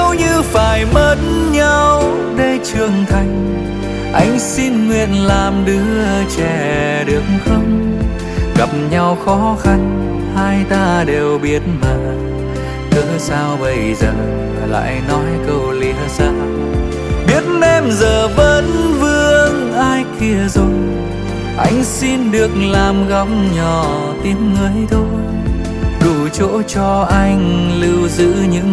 nếu như phải mất nhau để trưởng thành, anh xin nguyện làm đứa trẻ được không? Gặp nhau khó khăn hai ta đều biết mà, cớ sao bây giờ lại nói câu lìa xa? Biết em giờ vẫn vương ai kia rồi, anh xin được làm góc nhỏ tim người thôi, đủ chỗ cho anh lưu giữ những